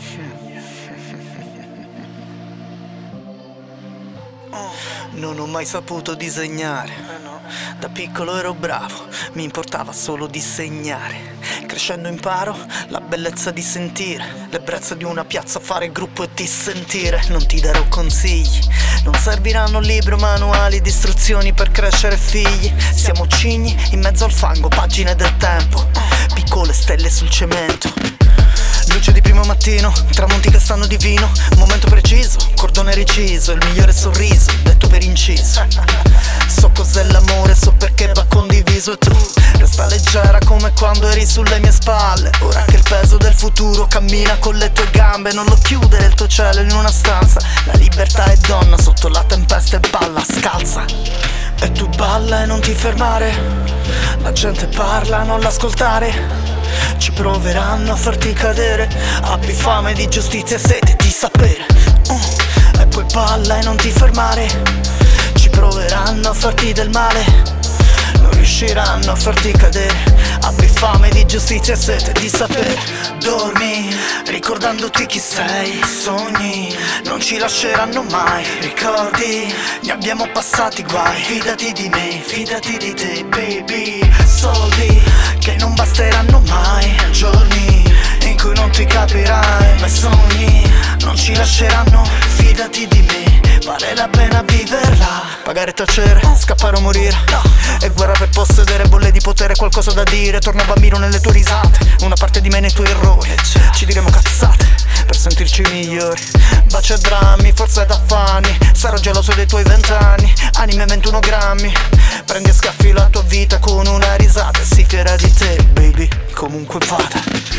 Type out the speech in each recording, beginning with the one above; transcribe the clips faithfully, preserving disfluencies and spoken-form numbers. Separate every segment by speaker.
Speaker 1: Non ho mai saputo disegnare. Da piccolo ero bravo, mi importava solo disegnare. Crescendo imparo la bellezza di sentire l'ebbrezza di una piazza, fare gruppo e dissentire. Non ti darò consigli, non serviranno libri o manuali di istruzioni per crescere figli. Siamo cigni in mezzo al fango, pagine del tempo, piccole stelle sul cemento. Luce di primo mattino, tramonti che stanno di vino, momento preciso, cordone reciso, il migliore sorriso, detto per inciso. So cos'è l'amore, so perché va condiviso e tu resta leggera come quando eri sulle mie spalle. Ora che il peso del futuro cammina con le tue gambe, non lo chiudere il tuo cielo in una stanza. La libertà è donna sotto la tempesta e balla, scalza. E tu balla e non ti fermare, la gente parla, non l'ascoltare. Ci proveranno a farti cadere, abbi fame di giustizia e sete di sapere. uh, E poi balla e non ti fermare. Ci proveranno a farti del male, non riusciranno a farti cadere, abbi fame di giustizia e sete di sapere. Dormi ricordandoti chi sei, sogni non ci lasceranno mai. Ricordi, ne abbiamo passati guai, fidati di me, fidati di te baby. Soldi che non basteranno mai, giorni in cui non ti capirai. Ma i sogni non ci lasceranno, fidati di me, vale la pena viverla. Pagare e tacere, scappare o morire, è guerra per possedere bolle di potere, qualcosa da dire. Torna bambino nelle tue risate, una parte di me nei tuoi errori. Ci diremo cazzate per sentirci migliori. Baci e drammi, forse da affanni, sarò geloso dei tuoi vent'anni. Anime ventuno grammi, prendi e scaffi la tua vita con una risata e sii fiera di te baby, comunque vada.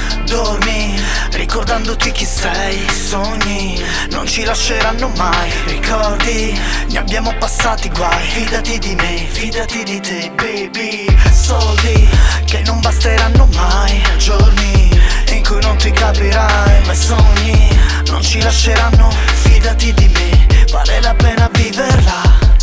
Speaker 1: Dormi ricordandoti chi sei, sogni non ci lasceranno mai. Ricordi, ne abbiamo passati guai, fidati di me, fidati di te baby. Soldi che non basteranno mai, giorni in cui non ti capirai. Ma i sogni non ci lasceranno, fidati di me, vale la pena viverla.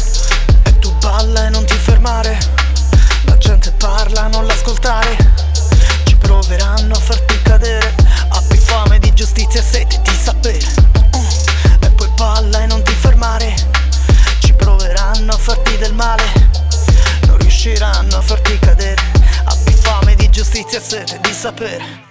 Speaker 1: E tu balla e non ti fermare, la gente parla, non l'ascoltare. Ci proveranno a farti cadere, abbi fame di giustizia e sete di sapere. uh, E poi balla e non ti fermare. Ci proveranno a farti del male, non riusciranno a farti cadere, abbi fame di giustizia e sete di sapere.